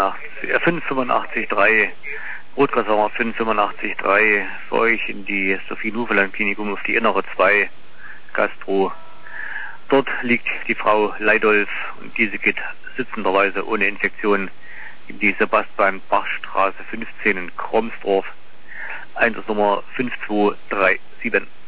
585-3, Rotgasauer 585-3, für euch in die Sophie-Nuveland-Klinikum auf die innere 2, Gastro. Dort liegt die Frau Leidolf und diese geht sitzenderweise ohne Infektion in die Sebastian-Bach-Straße 15 in Kromsdorf. Einsatznummer 5237.